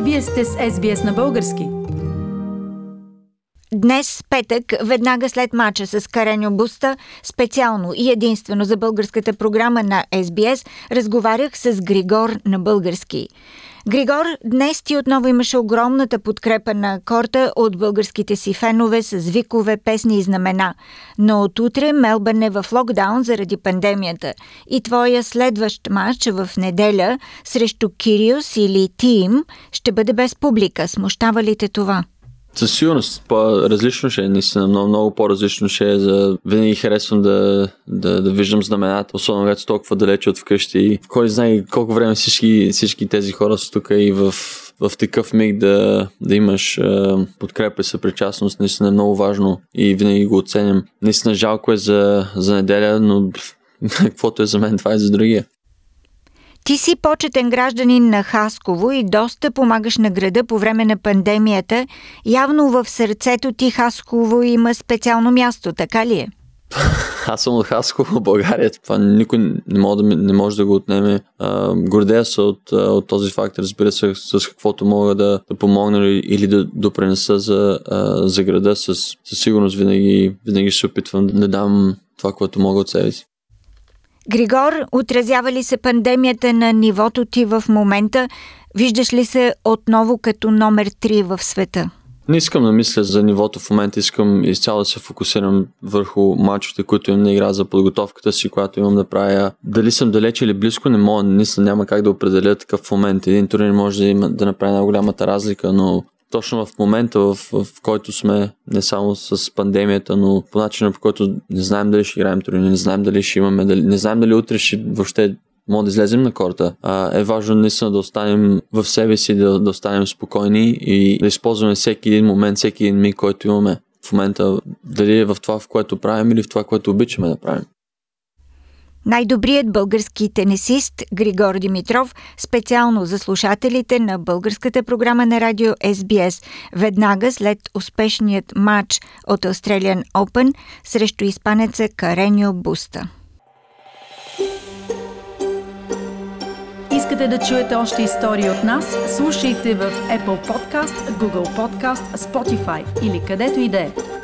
Вие сте с SBS на български. Днес, петък, веднага след мача с Кареньо Буста, специално и единствено за българската програма на SBS, разговарях с Григор на български. Григор, днес ти отново имаше огромната подкрепа на корта от българските си фенове с викове, песни и знамена. Но от утре Мелбърн е в локдаун заради пандемията и твоя следващ мач в неделя срещу Кириос или Тим ще бъде без публика. Смущава ли те това? Със сигурност по-различно ще е, наистина много по-различно ще е. Винаги харесвам да виждам знамената, особено когато са толкова далече от вкъщи и кой знае колко време всички тези хора са тук и в такъв миг да имаш подкрепа и съпричастност, наистина е много важно и винаги го оценям. Наистина жалко е за неделя, но каквото е за мен, това е за другия. Ти си почетен гражданин на Хасково и доста помагаш на града по време на пандемията. Явно в сърцето ти Хасково има специално място, така ли е? Аз съм от Хасково, България. Това никой не може да го отнеме. Гордея се от този факт, разбира се, с каквото мога да помогна или да допринеса за града. Със сигурност винаги ще се опитвам да дам това, което мога от себе си. Григор, отразява ли се пандемията на нивото ти в момента? Виждаш ли се отново като номер 3 в света? Не искам да мисля за нивото в момента, искам изцяло да се фокусирам върху мачовете, които имам да игра, за подготовката си, която имам да правя. Дали съм далече или близко, не мога, няма как да определя такъв момент. Един турнир може да направи най-голямата разлика, но точно в момента, в който сме, не само с пандемията, но по начина, по който не знаем дали ще играем турнир, не знаем дали ще имаме, не знаем дали утре ще въобще може да излезем на корта. Е важно наистина да останем в себе си, да останем спокойни и да използваме всеки един момент, всеки един миг, който имаме в момента, дали е в това, в което правим или в това, което обичаме да правим. Най-добрият български тенисист Григор Димитров, специално за слушателите на българската програма на радио SBS, веднага след успешният матч от Australian Open срещу испанеца Кареньо Буста. Искате да чуете още истории от нас? Слушайте в Apple Podcast, Google Podcast, Spotify или където и да е.